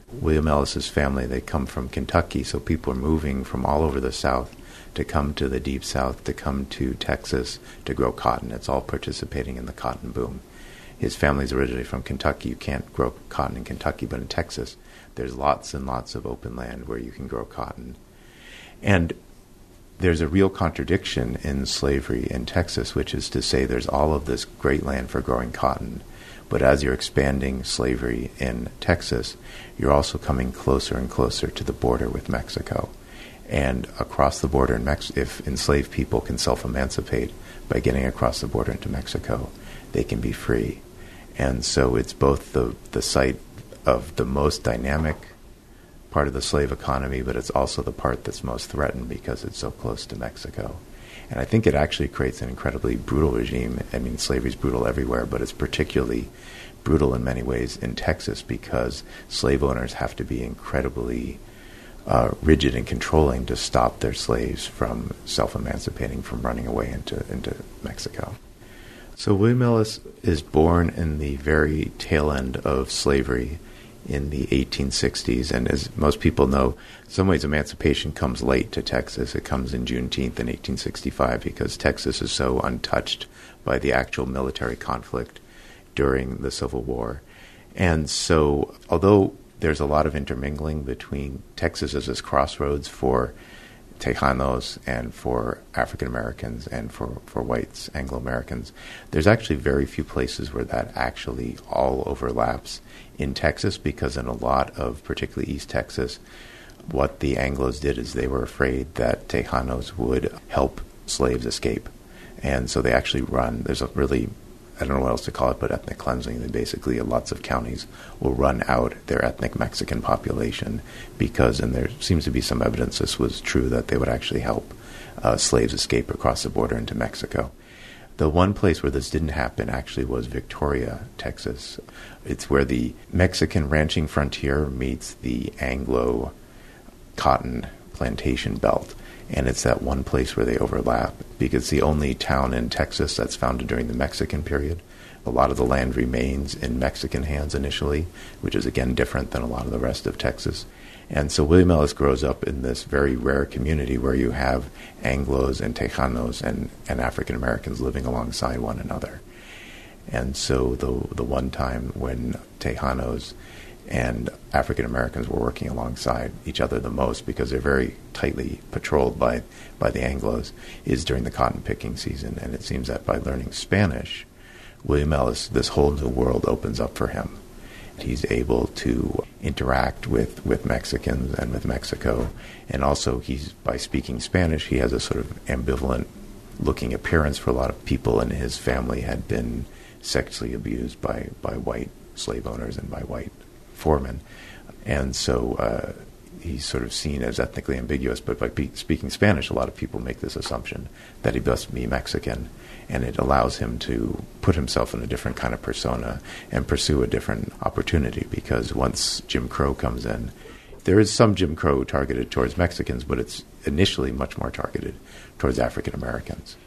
William Ellis's family, they come from Kentucky, so people are moving from all over the South to come to the Deep South, to come to Texas to grow cotton. It's all participating in the cotton boom. His family's originally from Kentucky. You can't grow cotton in Kentucky, but in Texas, there's lots and lots of open land where you can grow cotton. And there's a real contradiction in slavery in Texas, which is to say there's all of this great land for growing cotton, but as you're expanding slavery in Texas, you're also coming closer and closer to the border with Mexico. And across the border, if enslaved people can self-emancipate by getting across the border into Mexico, they can be free. And so it's both the site of the most dynamic part of the slave economy, but it's also the part that's most threatened because it's so close to Mexico. And I think it actually creates an incredibly brutal regime. I mean, slavery is brutal everywhere, but it's particularly brutal in many ways in Texas because slave owners have to be incredibly rigid and controlling to stop their slaves from self-emancipating, from running away into Mexico. So William Ellis is born in the very tail end of slavery in the 1860s, and as most people know, in some ways emancipation comes late to Texas. It comes in Juneteenth in 1865 because Texas is so untouched by the actual military conflict during the Civil War. And so, although there's a lot of intermingling between Texas as this crossroads for Tejanos and for African Americans and for whites, Anglo-Americans, there's actually very few places where that actually all overlaps in Texas, because in a lot of, particularly East Texas, what the Anglos did is they were afraid that Tejanos would help slaves escape. And so they actually there's a really, I don't know what else to call it, but ethnic cleansing. They basically, lots of counties will run out their ethnic Mexican population because, and there seems to be some evidence this was true, that they would actually help slaves escape across the border into Mexico. The one place where this didn't happen actually was Victoria, Texas. It's where the Mexican ranching frontier meets the Anglo cotton plantation belt. And it's that one place where they overlap because it's the only town in Texas that's founded during the Mexican period. A lot of the land remains in Mexican hands initially, which is again different than a lot of the rest of Texas. And so William Ellis grows up in this very rare community where you have Anglos and Tejanos and African Americans living alongside one another. And so the one time when Tejanos and African Americans were working alongside each other the most, because they're very tightly patrolled by the Anglos, is during the cotton picking season. And it seems that by learning Spanish, William Ellis, this whole new world opens up for him. He's able to interact with Mexicans and with Mexico, and also by speaking Spanish, he has a sort of ambivalent looking appearance. For a lot of people in his family had been sexually abused by white slave owners and by white foremen, and so he's sort of seen as ethnically ambiguous. But by speaking Spanish, a lot of people make this assumption that he must be Mexican, and it allows him to put himself in a different kind of persona and pursue a different opportunity, because once Jim Crow comes in, there is some Jim Crow targeted towards Mexicans, but it's initially much more targeted towards African Americans.